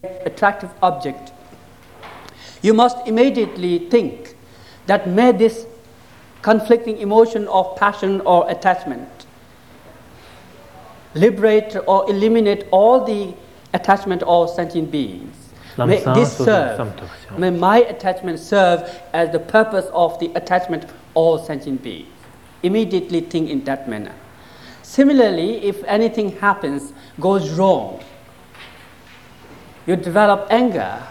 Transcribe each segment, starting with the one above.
attractive object, you must immediately think that may this conflicting emotion of passion or attachment liberate or eliminate all the attachment of sentient beings. May this serve, may my attachment serve as the purpose of the attachment of all sentient beings. Immediately think in that manner. Similarly, if anything happens, goes wrong, you develop anger.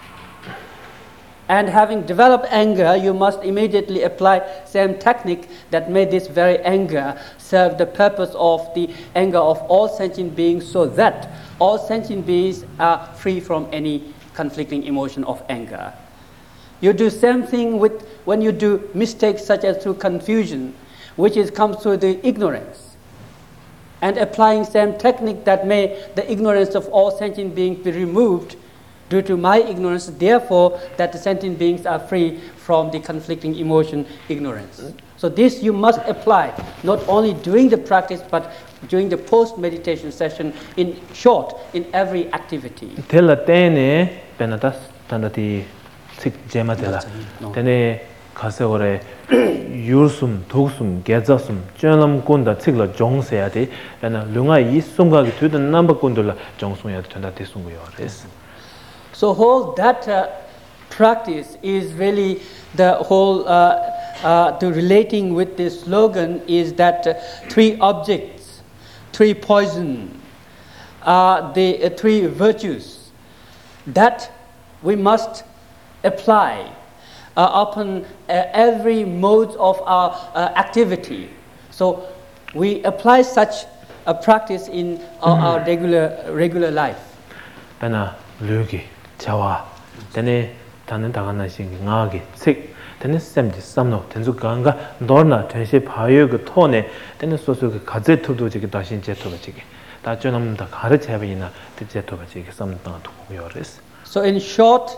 And having developed anger, you must immediately apply same technique that may this very anger serve the purpose of the anger of all sentient beings, so that all sentient beings are free from any conflicting emotion of anger. You do same thing with when you do mistakes such as through confusion, which comes through the ignorance. And applying same technique that may the ignorance of all sentient beings be removed due to my ignorance, therefore that the sentient beings are free from the conflicting emotion, ignorance. So this you must apply, not only during the practice, but during the post-meditation session, in short, in every activity. Tela tene penatas tandati sik jema tela. Tene kasegore yursum, togsum, gezasum, 쭌람 꼰다 칙라 정세야데. pena lunga 이 송가기 되던 넘버 꼰돌라 정송야 된다 대송고요. 그래서 So whole that practice is really the whole to relating with this slogan is that three objects, three poison, the three virtues that we must apply upon every mode of our activity. So we apply such a practice in our regular life. Pena lugi 자와 데네 다는 다가나신 나게 색 데네 샘지 삼노 된주 강가 너나 전시 바요 그 톤에 데네 소소 그 가제 투도 지게 다신 제토가 지게 다 전함다 가르쳐 버리나 제토가 지게 삼다 도요레스. So in short,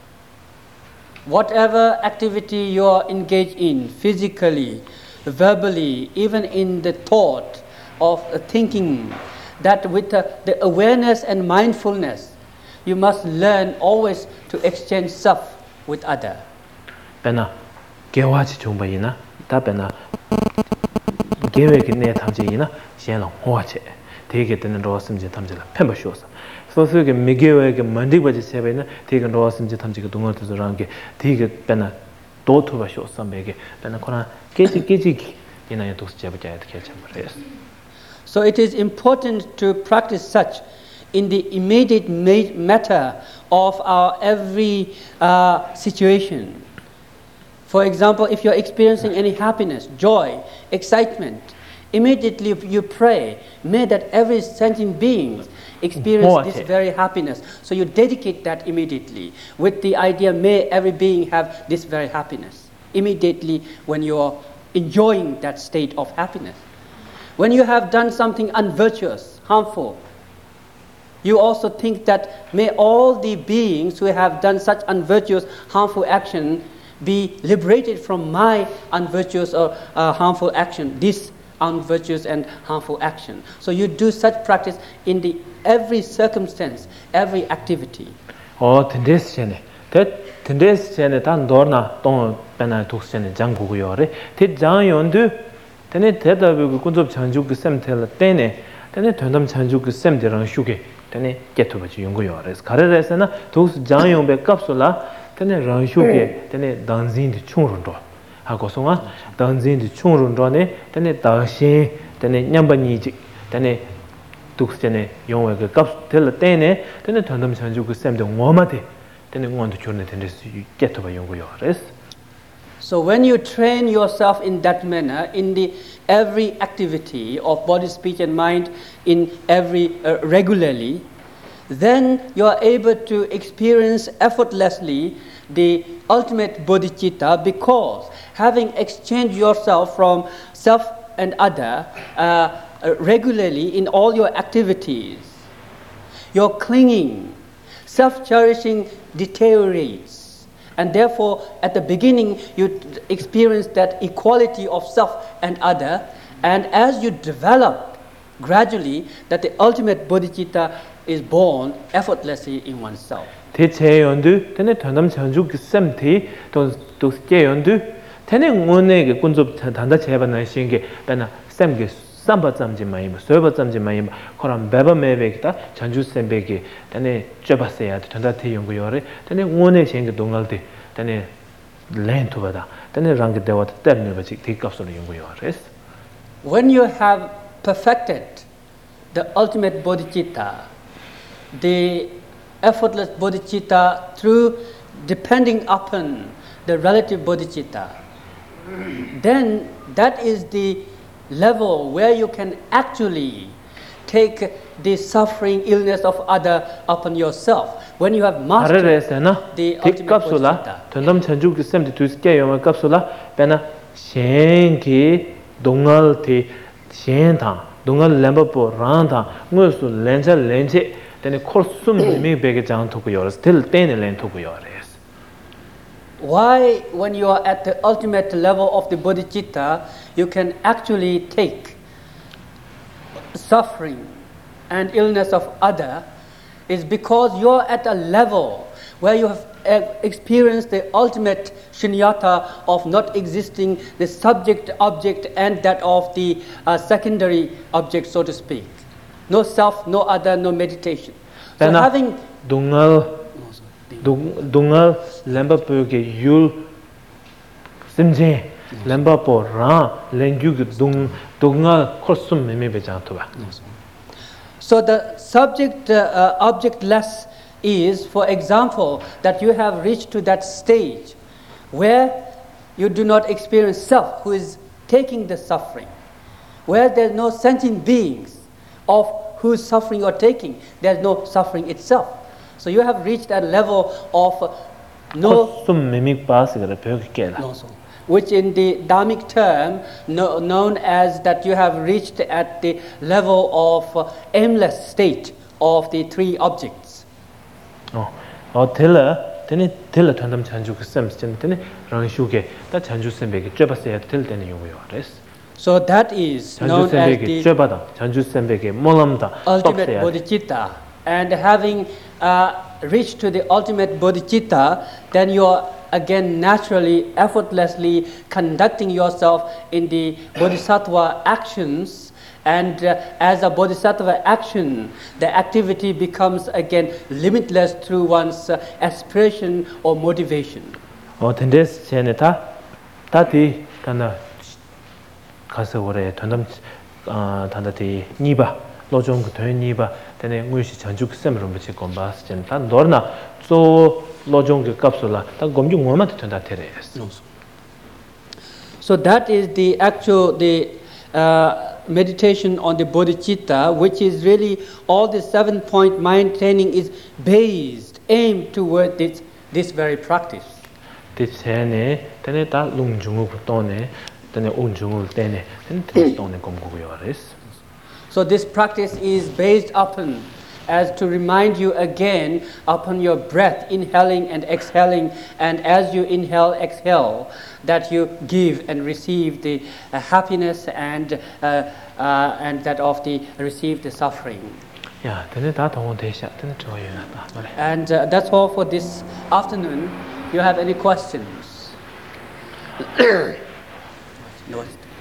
whatever activity you are engaged in, physically, verbally, even in the thought of thinking, that with the awareness and mindfulness, you must learn always to exchange self with other. Pena 개화지 정바이나 답에나 계획이 내 탐지이나 시행을 호화체 되게 되는 로스임지 탐지라 펜버쇼스. 소소게 미계획의 만디버지 세베는 되게 로스임지 탐지가 동어들어라는 게 되게 pena 도토바쇼스 매게 pena 코나 깨지 이나에 도스 잡아야 될 참으로. So it is important to practice such in the immediate matter of our every situation. For example, if you're experiencing any happiness, joy, excitement, immediately you pray, may that every sentient being experience this very happiness. So you dedicate that immediately with the idea, may every being have this very happiness. Immediately when you're enjoying that state of happiness. When you have done something unvirtuous, harmful, you also think that may all the beings who have done such unvirtuous, harmful action be liberated from my unvirtuous or harmful action, this unvirtuous and harmful action. So you do such practice in the every circumstance, every activity. tendency tan dorna tong pena tuksen jangugoyore te jangyondu tene tedabu kunjob chanjuk semtel tene tene tondam chanjuk semderang shuge tene getubaji yungoyore kareresena tus jangyonbe kapsula tene rangshuge tene danzin de chungrundo 하고송아 danzin de chungrundo ne tene dashi tene nyambani ji tene tuksen 용외가 kapstel tene tene tondam chanjuk semde ngomate So when you train yourself in that manner, in the every activity of body, speech and mind, in every regularly, then you are able to experience effortlessly the ultimate bodhicitta, because having exchanged yourself from self and other regularly in all your activities, your clinging, self-cherishing deteriorates, and therefore at the beginning you experience that equality of self and other, and as you develop gradually that the ultimate bodhicitta is born effortlessly in oneself. 대체 연두 테네 단담 전주 셈티 또 스케 연두 테네 원의 군접 단다 제반나 신게 배나 셈게 삼바점지 많이 서버점지 많이 그럼 배범매백다 전주 셈백이 테네 쪄봤어야 된다 대 연구요래 테네 원의 신게 동갈데 테네 렌토바다 테네 랑게 대와 때문에 버지 대값으로 연구요래. When you have perfected the ultimate bodhicitta, the effortless bodhicitta through depending upon the relative bodhicitta, then that is the level where you can actually take the suffering, illness of other upon yourself. When you have mastered the ultimate bodhicitta. 전담 전주 셈도 두스게 영어 값소라 배나 신기 동알티 신타 동알 램버포 란타 무슨 렌체 then 코스um me bege jang to go still ten len to go. Why when you are at the ultimate level of the bodhicitta you can actually take suffering and illness of other is because you are at a level where you have experienced the ultimate shunyata of not existing, the subject object and that of the secondary object, so to speak. No self, no other, no meditation. So having dungal lamba poge yul simje lamba po ra lenju dungal korsum meme be jantoba. So the subject objectless is, for example, that you have reached to that stage where you do not experience self who is taking the suffering, where there are no sentient beings of whose suffering you are taking, there is no suffering itself. So you have reached that level of which in the Dhammic term known as that you have reached at the level of aimless state of the three objects. 텔라 단담 잔주 셈 전에 랑슈게 다 잔주 셈베게 쬐봤어야 될 때는 요거요. So that is known as the ultimate bodhicitta. And having reached to the ultimate bodhicitta, then you are again naturally, effortlessly conducting yourself in the bodhisattva actions. And as a bodhisattva action, the activity becomes again limitless through one's aspiration or motivation. tendes cheneta tati kana 가서 오래 돈담 단다티 니바 로종 그 돈니바 되네 무시 전주 셈으로 붙일 건 봤을 땐 너나 또 로종 그 값을라 딱 검중 뭐만 된다 테레스. So that is the actual meditation on the bodhicitta, which is really all the 7-point mind training is based, aimed toward this very practice. This tené ta lung중우 또네 tené un중우 tené 또네 검고요레스. So this practice is based upon, as to remind you again upon your breath, inhaling and exhaling, and as you inhale, exhale, that you give and receive the happiness and that of the receive the suffering. Yeah, tené 다 동원 대샤 tené 좋아요나. And that's all for this afternoon. You have any questions? No.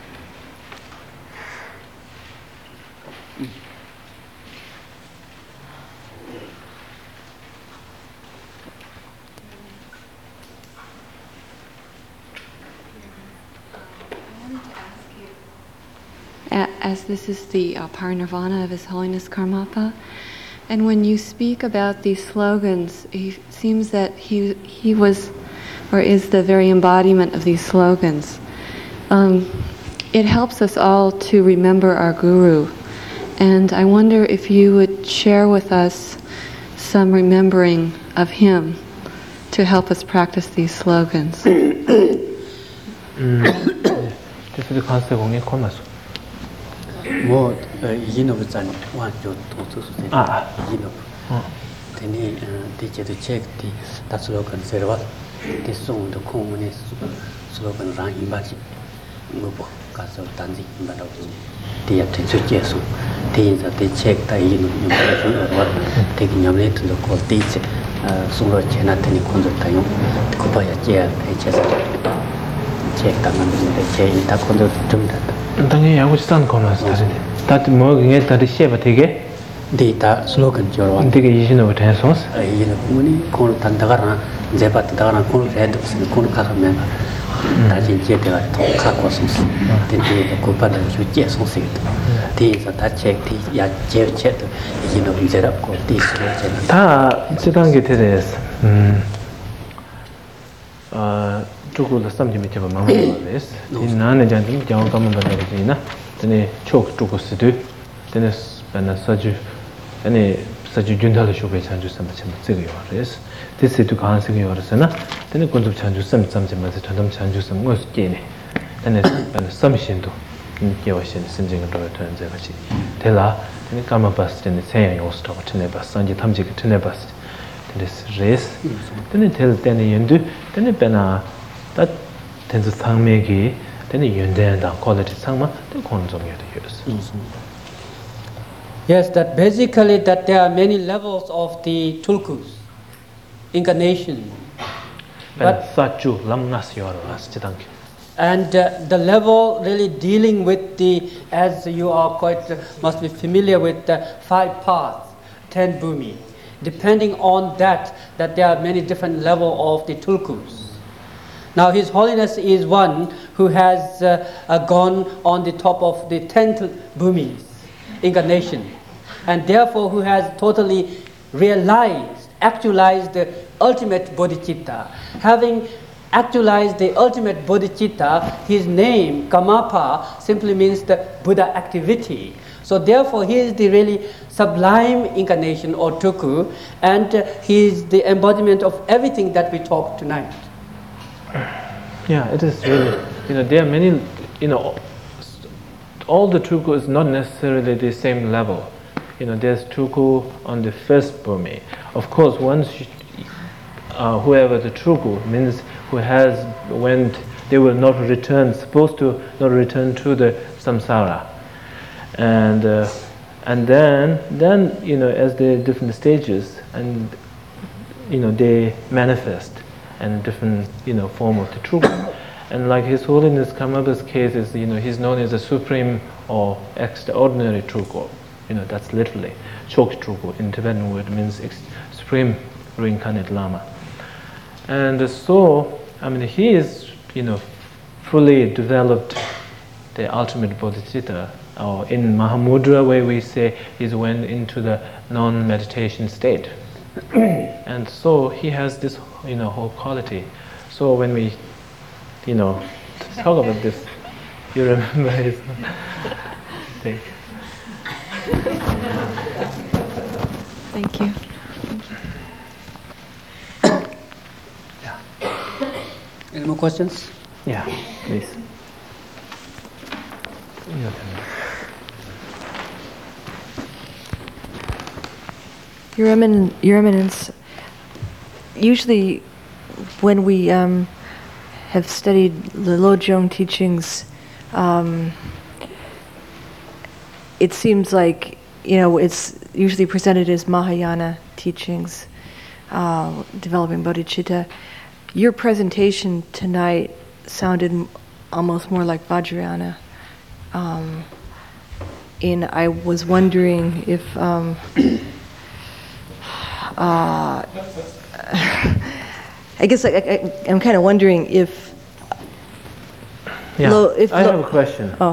As this is the parinirvana of His Holiness Karmapa, and when you speak about these slogans, it seems that he was, or is the very embodiment of these slogans. It helps us all to remember our Guru, and I wonder if you would share with us some remembering of him to help us practice these slogans. 뭐 이노부산 완전 도서스네. 이노부. 되니 대체도 책디 다 슬로건 세르바. 대송도 공문에 슬로건 랑 임바지. 뭐 가서 단지 임바도. 대야 대처제수. things that they check that what taking your to the call teach solo chena teni kondo tayo kubaya check that number check that kondo tumda 당연히 하고 싶다는 거는 사실 다들 뭐 그게 다들 시에바 되게 데이터 슬로건 저러 되게 이신으로 돼서 이는 뭐니 콘 단다가나 제바다가나 콘 레드 콘 카라면 다시 제대가 더 갖고 싶어 근데 고파는 주제 소식 데이터 다 체크 야 제체도 이는 이제라고 디스로 다 지단계 대해서 조금 삼점이 좀 망설여서 이 나는 잔디 장어 가면 받아야지나 근데 촉 조금스도 근데 반나 사주 아니 사주 준다를 쇼베 찬주 삼점 찍어요 그래서 this to 가능성이 열었으나 근데 군접 찬주 삼점에서 전담 찬주 삼 것이네 근데 반나 삼신도 개와신 신경을 더 전제 같이 될라 근데 가만 봤을 때는 세양 요소도 같은 봤어 산지 탐지 같은 봤어 근데 레스 근데 될 때는 연두 근데 배나 that tends to 상맥이 되는 연대한다 quality 상마 또 건정해야 돼요. Yes, that basically that there are many levels of the tulkus incarnation. But sachu lamnas yoro asjidank. And the level really dealing with the, as you are quite must be familiar with the 5 paths, 10 bhumi. Depending on that there are many different levels of the tulkus. Now His Holiness is one who has gone on the top of the 10th bhumis, incarnation, and therefore who has totally realized, actualized the ultimate bodhicitta. Having actualized the ultimate bodhicitta, his name, Kamapa, simply means the Buddha activity. So therefore he is the really sublime incarnation or tuku, and he is the embodiment of everything that we talked tonight. Yeah, it is really, there are many, all the tuku is not necessarily the same level. There's tuku on the first bhumi. Of course, once whoever the tuku means who has went, they will not return, supposed to not return to the samsara. And then as the different stages, and they manifest and different form of the truth. And like His Holiness Karmapa's case is he's known as a supreme or extraordinary truko. That's literally Chok truko in Tibetan word means supreme reincarnate Lama. And so he is fully developed the ultimate bodhicitta, or in Mahamudra way we say he went into the non-meditation state. And so he has this whole quality. So when we talk about this, you remember his thing. Thank you. Yeah. Any more questions? Yeah, please. Your Eminence, usually when we have studied the Lojong teachings, it seems like, it's usually presented as Mahayana teachings, developing bodhicitta. Your presentation tonight sounded almost more like Vajrayana. And I was wondering if I guess I'm kind of wondering if. Yeah, I have a question. Oh.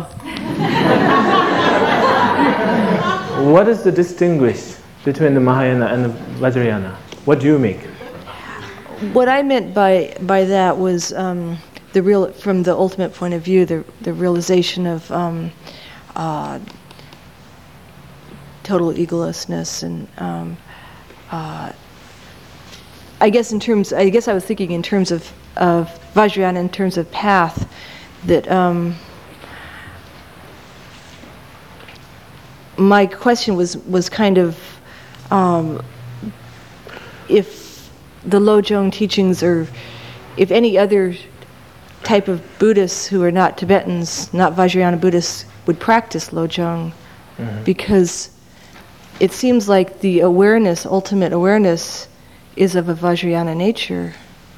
What is the distinguish between the Mahayana and the Vajrayana? What do you make? What I meant by that was from the ultimate point of view, the realization of total egolessness and. I guess I was thinking in terms of Vajrayana, in terms of path, that my question was kind of if the Lojong teachings, or if any other type of Buddhists who are not Tibetans, not Vajrayana Buddhists, would practice Lojong because it seems like the awareness, ultimate awareness, is of a Vajrayana nature.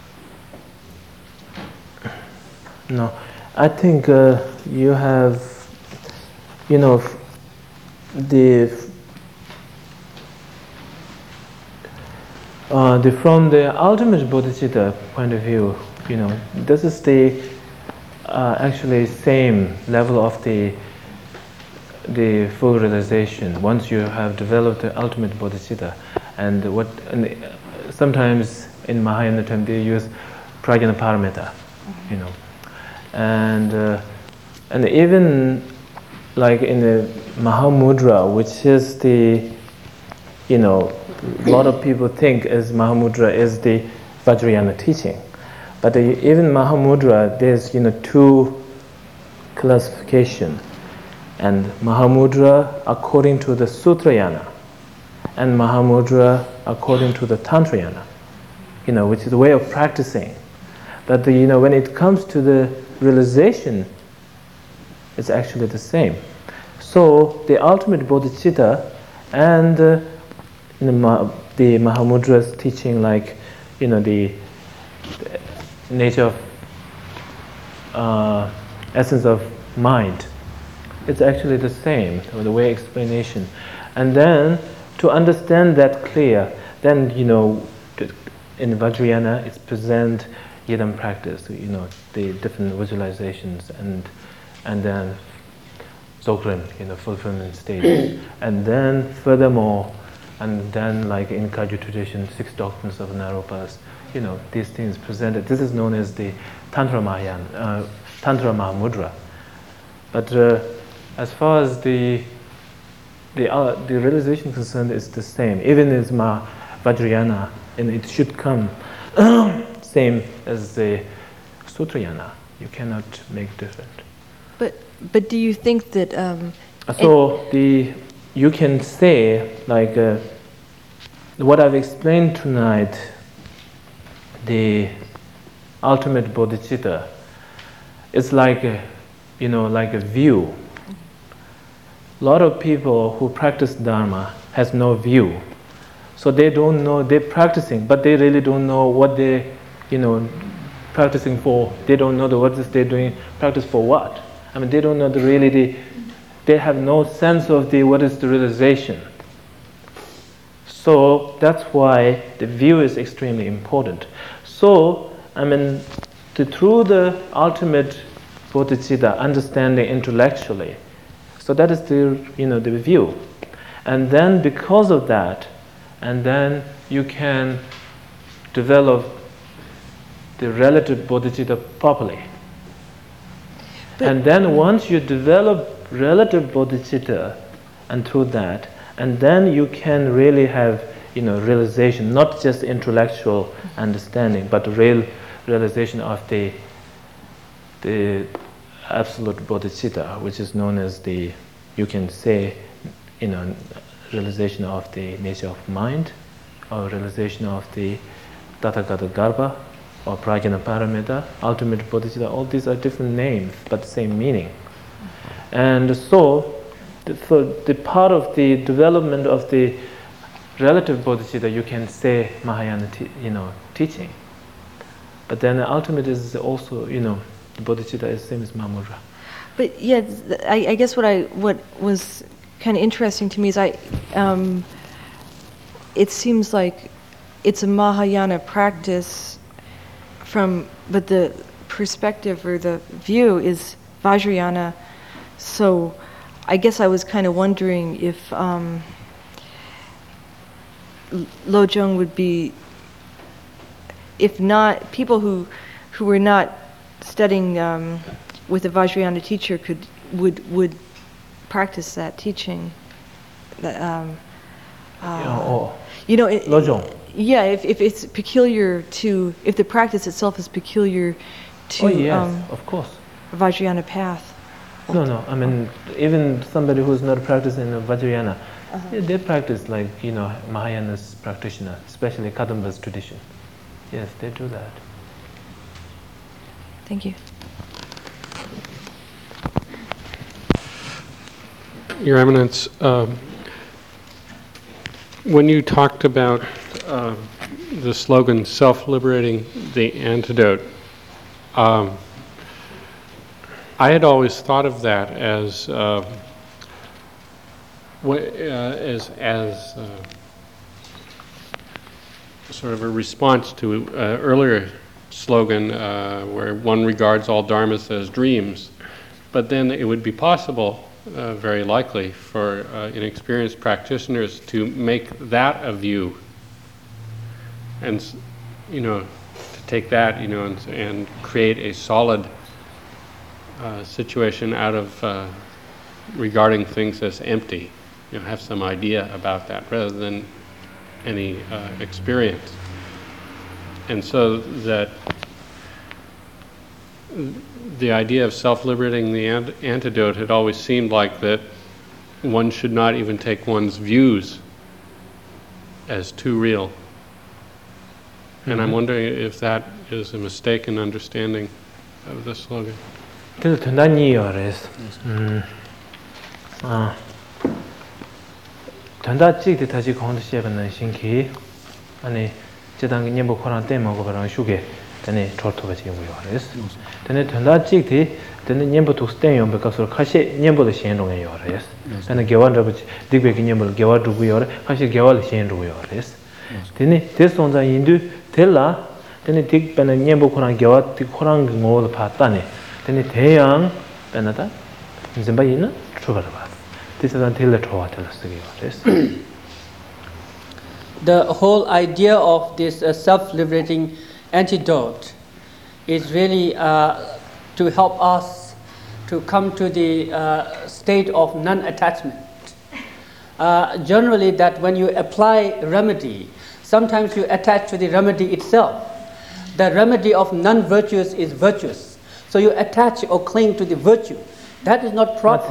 No, I think you have, from the ultimate bodhicitta point of view, this is the actually same level of the full realization once you have developed the ultimate bodhicitta. And sometimes in Mahayana term they use prajnaparamita, and even like in the Mahamudra, which is the a lot of people think as Mahamudra is the Vajrayana teaching, but even Mahamudra there's two classification, and Mahamudra according to the Sutrayana, and Mahamudra according to the Tantrayana, which is the way of practicing. But when it comes to the realization, it's actually the same. So the ultimate bodhicitta and the Mahamudra's teaching, like the nature of essence of mind, it's actually the same, the way explanation. And then to understand that clear, then in Vajrayana it's present yidam practice, the different visualizations, and then Dzogchen, fulfillment stage. And then furthermore, and then like in Kagyu tradition, 6 doctrines of Naropas, these things presented. This is known as the Tantra Mahayana, Tantra Mahamudra. But as far as the realization concerned, is the same. Even as Vajrayana, and it should come same as the Sutrayana. You cannot make different. But do you think that? You can say like what I've explained tonight. The ultimate bodhicitta is like like a view. A lot of people who practice Dharma has no view, so they don't know they're practicing, but they really don't know what they practicing for. They don't know what is they're doing practice for what. I mean, they don't know they have no sense of what is the realization. So that's why the view is extremely important. So through the ultimate bodhicitta, understanding intellectually. So that is the view, and then because of that, and then you can develop the relative bodhicitta properly. And then once you develop relative bodhicitta, and through that, and then you can really have realization, not just intellectual understanding, but real realization of the absolute bodhicitta, which is known as you can say, realization of the nature of mind, or realization of the Tathagata Garbha, or Prajnaparamita, ultimate bodhicitta. All these are different names, but the same meaning. And so, for the part of the development of the relative bodhicitta, you can say Mahayana, teaching. But then the ultimate is also, the bodhicitta is the same as Mahamudra. But yeah, I guess what was kind of interesting to me is it seems like it's a Mahayana practice but the perspective or the view is Vajrayana. So I guess I was kind of wondering if Lojong would be, if not, people who were not studying with a Vajrayana teacher would practice that teaching. Lojong. Yeah, if it's peculiar to, if the practice itself is peculiar to of course. Vajrayana path. No. I mean, even somebody who's not practicing Vajrayana, they practice like, Mahayana's practitioner, especially Kadamba's tradition. Yes, they do that. Thank you. Your Eminence, when you talked about the slogan "Self-liberating the antidote," I had always thought of that as sort of a response to earlier slogan where one regards all dharmas as dreams. But then it would be possible, very likely, for inexperienced practitioners to make that a view, and to take that, and create a solid situation out of regarding things as empty. Have some idea about that rather than any experience, and so that the idea of self-liberating the antidote had always seemed like that one should not even take one's views as too real. And I'm wondering if that is a mistaken understanding of the slogan. tanda chik taji khond sheban na shinki ani chedang nyembo khoran te mo barang shuge tane chorto ba chi yores tane tanda chik ti tane nyembo tu sten yom be kasur khashi nyembo de shen rong yores tane gewan ra digbe ki nyembo gewa du yore khashi gewal shen ru yores tane te sonza indu tella tane dik bana nyembo khoran gewa tik khoran ngol pa tane tane deyang benada zimba ina chubara ba. The whole idea of this self-liberating antidote is really to help us to come to the state of non-attachment. Generally, that when you apply remedy, sometimes you attach to the remedy itself. The remedy of non-virtuous is virtuous, so you attach or cling to the virtue. That is not proper.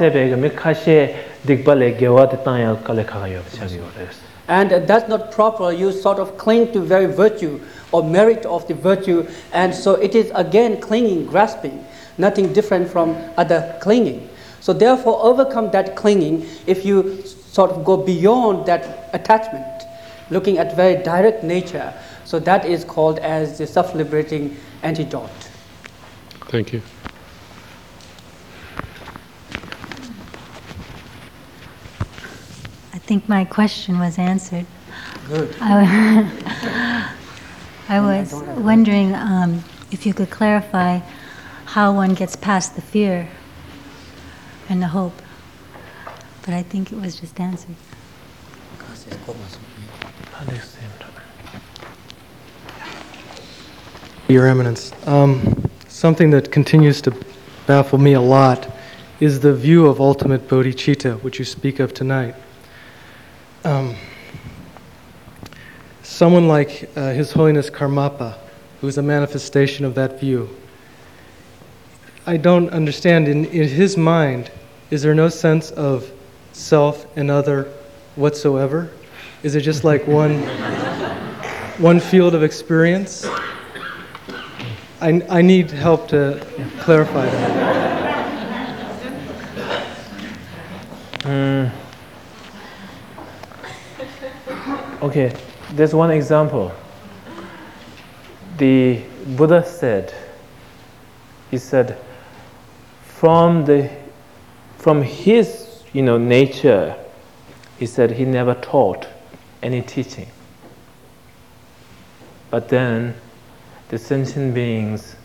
And that's not proper. You sort of cling to very virtue or merit of the virtue, and so it is again clinging, grasping, nothing different from other clinging. So therefore, overcome that clinging if you sort of go beyond that attachment, looking at very direct nature. So that is called as the self-liberating antidote. Thank you. I think my question was answered. Good. I was wondering if you could clarify how one gets past the fear and the hope. But I think it was just answered. Your Eminence, something that continues to baffle me a lot is the view of ultimate bodhicitta, which you speak of tonight. Someone like His Holiness Karmapa, who is a manifestation of that view, I don't understand, in his mind, is there no sense of self and other whatsoever? Is it just like one field of experience? I need help to clarify that. Okay, there's one example. The Buddha said, he said, from his nature, he said he never taught any teaching. But then the sentient beings,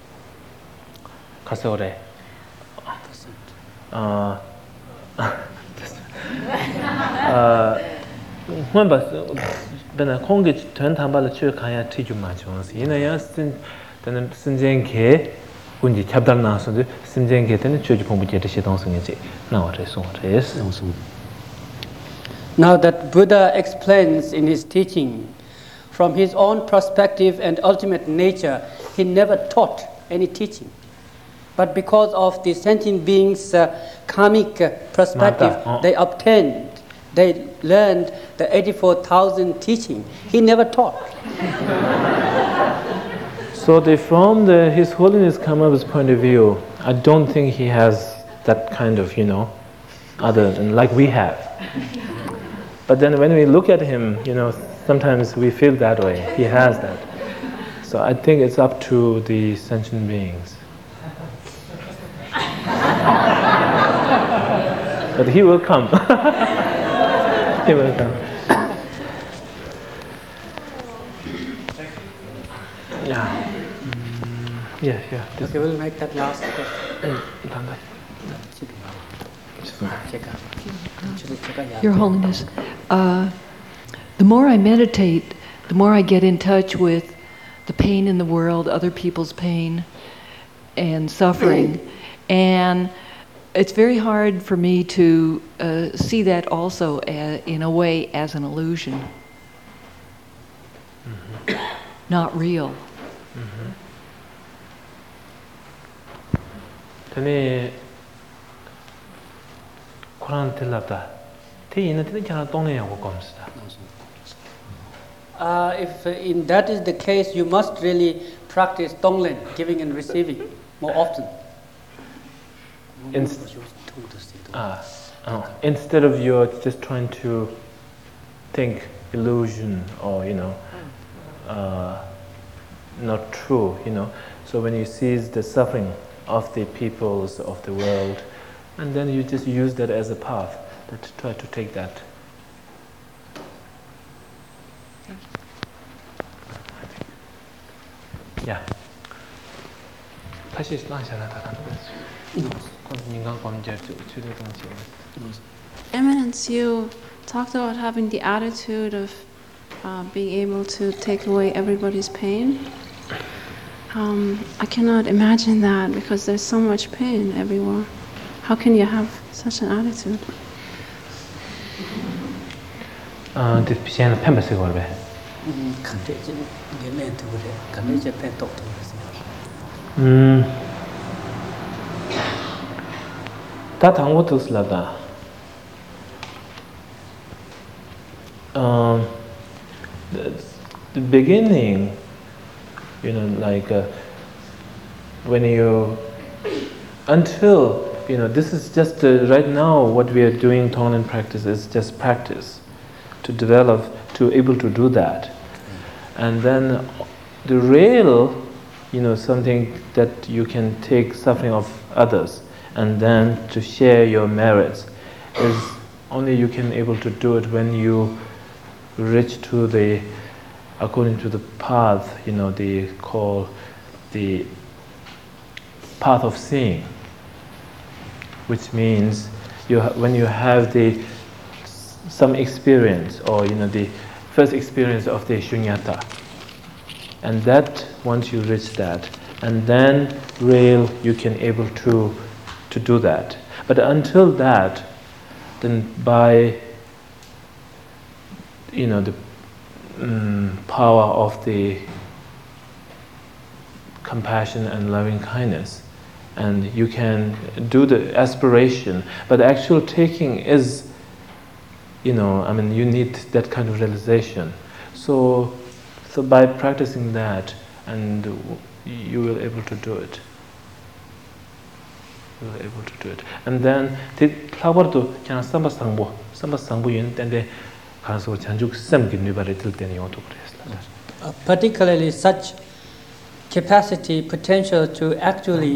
kasore, bena kongi tön tambala chö kaya tiju ma chons ina ya tenen sinjeng kunji chabdar na so de sinjeng ke tenen chö ju pong bu je de shedong sung ye na wa re song res. Now that Buddha explains in his teaching, from his own perspective and ultimate nature, he never taught any teaching. But because of the sentient beings' karmic perspective, they obtained, they learned the 84,000 teaching. He never taught. So from His Holiness Karmapa's point of view, I don't think he has that kind of, other than like we have. But then when we look at him, sometimes we feel that way. He has that. So I think it's up to the sentient beings. But he will come. He will come. Yeah. Yeah. Okay, we'll make that last question. Your Holiness, the more I meditate, the more I get in touch with the pain in the world, other people's pain and suffering. And it's very hard for me to see that also in a way as an illusion. Not real. Tene Quran tilapta. Te ina tene jana tongne yago komsta. If in that is the case, you must really practice Tonglen, giving and receiving, more often. Instead of you just trying to think illusion or not true, So when you see the suffering of the peoples of the world, and then you just use that as a path that try to take that. Yeah. Eminence, you talked about having the attitude of being able to take away everybody's pain. I cannot imagine that because there's so much pain everywhere. How can you have such an attitude? The beginning, when you, until, this is just right now what we are doing Tonglen practice is just practice to develop, to able to do that. And then the real, something that you can take suffering of others and then to share your merits is only you can able to do it when you reach to the, according to the path, they call the path of seeing, which means when you have some experience or the first experience of the shunyata, and that once you reach that, and then you can able to do that. But until that, then by the power of the compassion and loving kindness, and you can do the aspiration, but the actual taking is, you need that kind of realization. So by practicing that, and you will able to do it. You will able to do it. And then the plawardo kya samba sangbo yun tende kanso chanjuk sem ginu bare til teni yoto kres. Particularly such capacity, potential to actually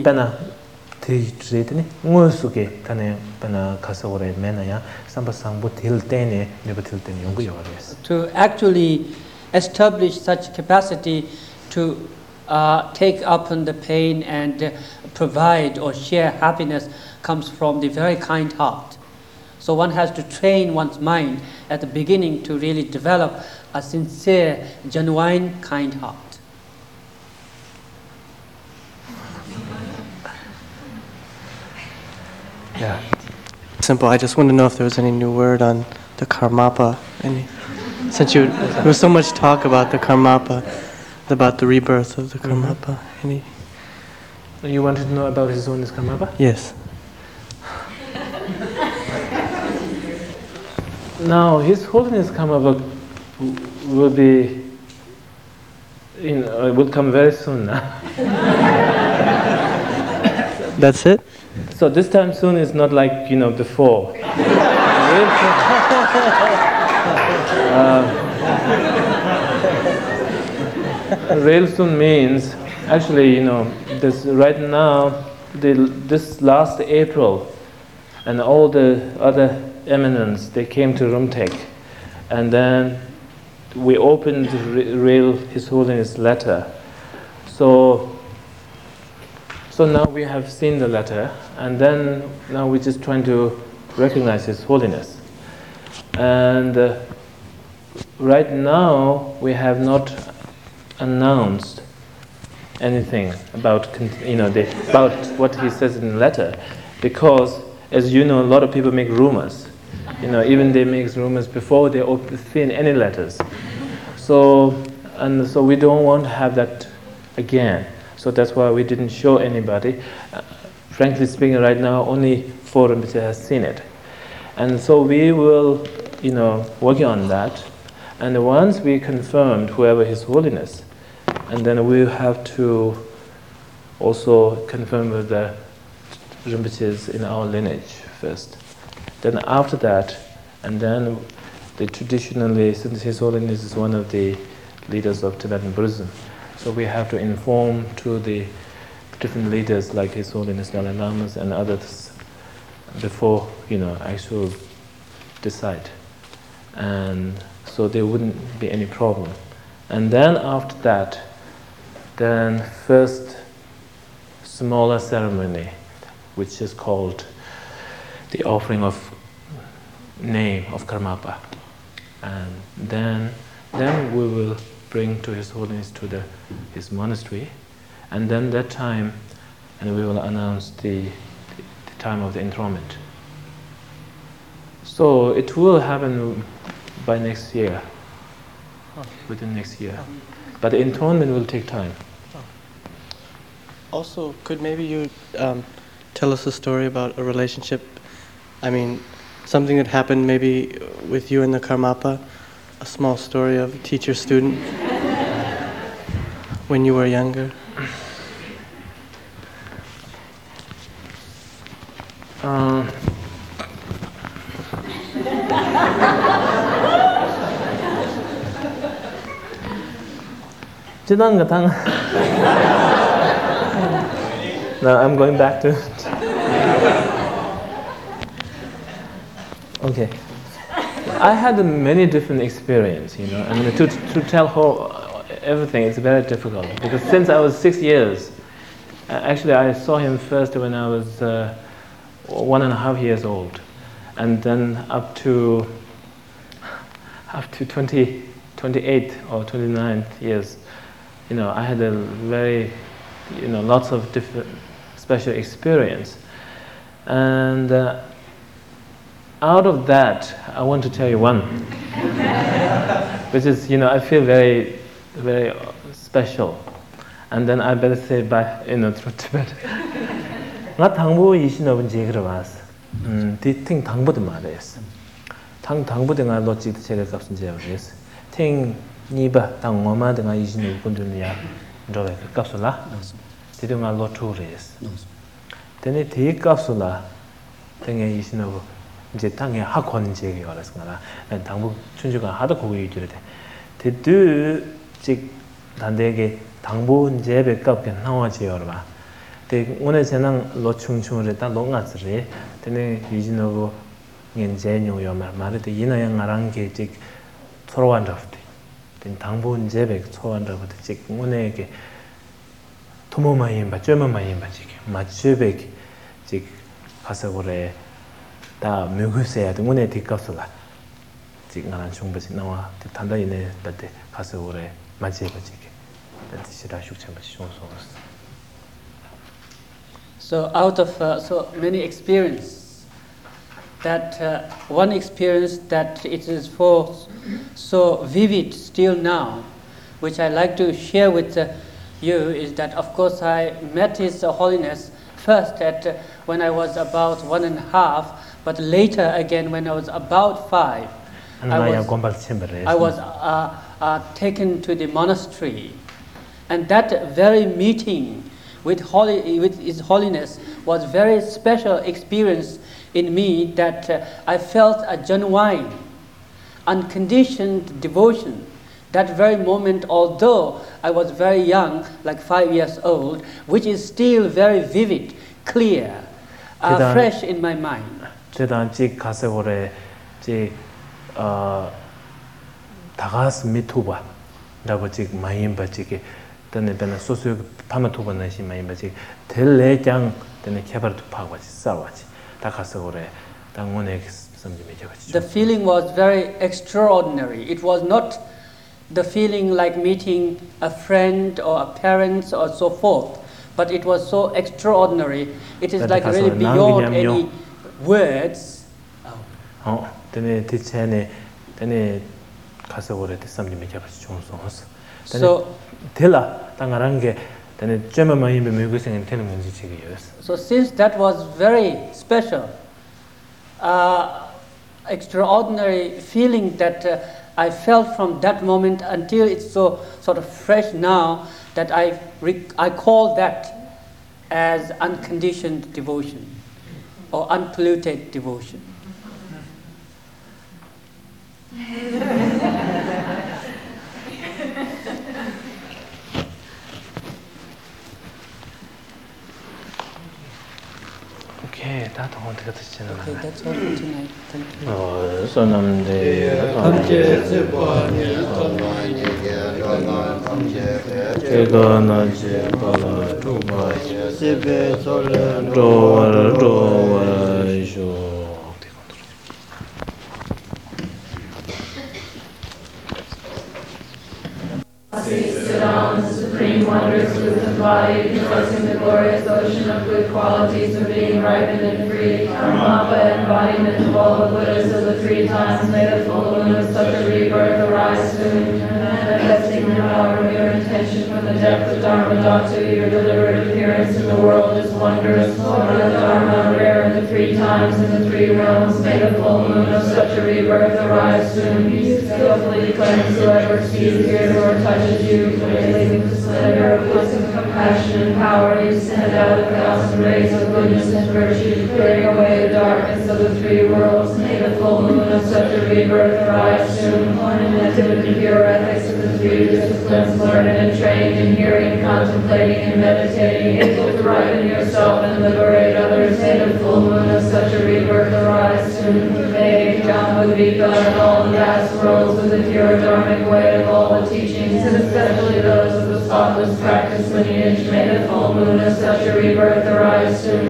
to actually establish such capacity to take up on the pain and provide or share happiness comes from the very kind heart. So one has to train one's mind at the beginning to really develop a sincere, genuine, kind heart. Yeah. Simple. I just want to know if there was any new word on the Karmapa. Since there was so much talk about the Karmapa, about the rebirth of the Karmapa. You wanted to know about His Holiness Karmapa? Yes. Now, His Holiness Karmapa will be, will come very soon now. That's it? So this time soon is not like, before. Real soon means, actually, this right now, this last April, and all the other eminents, they came to Rumtek, and then we opened Real His Holiness letter. So now we have seen the letter, and then now we're just trying to recognize His Holiness. And right now we have not announced anything about about what he says in the letter, because as you know, a lot of people make rumors. Even they make rumors before they seen any letters. So we don't want to have that again. So that's why we didn't show anybody. Frankly speaking, right now only 4 Rinpoche has seen it, and so we will, working on that. And once we confirmed whoever His Holiness, and then we have to also confirm with the Rinpoches in our lineage first. Then after that, and then traditionally, since His Holiness is one of the leaders of Tibetan Buddhism, so we have to inform to the different leaders like His Holiness Dalai Lamas and others before, actually decide. And so there wouldn't be any problem. And then after that, then first smaller ceremony, which is called the offering of name of Karmapa. And then we will bring to His Holiness to his monastery, and then that time, and we will announce the time of the enthronement. So it will happen by next year, within next year. But the enthronement will take time. Also, could maybe you tell us a story about a relationship, something that happened maybe with you and the Karmapa, a small story of teacher-student when you were younger? Now I'm going back to. Okay, I had many different experiences, and to tell her everything is very difficult, because since I was 6 years, actually I saw him first when I was 1.5 years old, and then up to 28 or 29 years, I had a very, lots of different special experience, and out of that, I want to tell you one, which is, I feel very, very special, and then I better say bye, through Tibet. Nga 당부 이신업은 제기를 왔어. 디팅 당부도 말했어. 당부도 nga 로직도 제가 값은 제기했어. 팅 니바 당마마 등가 이신업 군들이야. 너가 값을라. 디도 nga 로투레스. 데네 디 값을라. 등에 이신업 이제 땅에 학원 제기 알았으나 당부 춘주가 하도 고기 유지를 돼. 디도 즉 단대게 당부 제배 값게 나와지요 봐. 데 오늘 저는 로충충을 딱 농아스리 데네 유진하고 연제뇨요 말말도 이나양 나랑게 즉 서로한다부터 된 당분 제백 소한다부터 즉 오늘게 도모마인 받죠마인 받지게 맞제백 즉 가서 그래 다 먹으세요. 오늘 뒷값을라 즉 나랑 충분히 나와 단단히네 때 가서 그래 맞제백지게 뜻이라 숙청같이 좋았어. So out of so many experience, that one experience that it is so vivid still now, which I like to share with you, is that of course I met His Holiness first when I was about 1.5, but later again when I was about 5, I was taken to the monastery, and that very meeting with His Holiness was very special experience in me that I felt a genuine, unconditioned devotion. That very moment, although I was very young, like 5 years old, which is still very vivid, clear, fresh in my mind. 제단지 가세고래 지 다가스 미투바 라고 지금 많이 봐지게 때는 배는 소수 파마투바는 시 많이 봐지 델레장 때는 개발도 파고지 싸워지 다가서고래 당원에 섬지메 저거지. The feeling was very extraordinary. It was not the feeling like meeting a friend or a parent or so forth, but it was so extraordinary. It is like really beyond any words. 때네 대체네 때네 가서고래 대삼님이 잡아서 좋은 소스. So 텔라 당가란 게 때네 쨈마마이 메미고생은 되는 건지 지금이었어. So since that was very special, extraordinary feeling that I felt from that moment until it's so sort of fresh now that I call that as unconditioned devotion or unpolluted devotion. Okay, that's all for tonight. Okay, that's all for tonight. Thank you. Sit on the supreme wonders with the body, possessing the glorious ocean of good qualities of being ripened and free. Karmapa, embodiment of all the Buddhas of the 3 times, may the full moon of such a rebirth arise soon, manifesting the power of your intention from the depth of Dharma Dhatu. Your deliberate appearance in the world is wondrous. Lord of Dharma, rare in the 3 times in the 3 realms, may the full moon of such a rebirth arise soon. Skillfully cleanse whoever sees, hears, or touches you. Blazing with the splendor of wisdom, compassion, and power, you send out 1,000 rays of goodness and virtue, clearing away the darkness of the 3 worlds. May the full moon of such a rebirth arise soon. Ornamented with the pure ethics of the 3 disciplines, learned and trained in hearing, contemplating, and meditating, able to ripen yourself and liberate others. May the full moon of such a rebirth arise soon. May Jambudvika and all the vast worlds of the pure Dharmic way of all the teachings, and especially those of the spotless practice lineage, may the full moon of such a rebirth arise soon.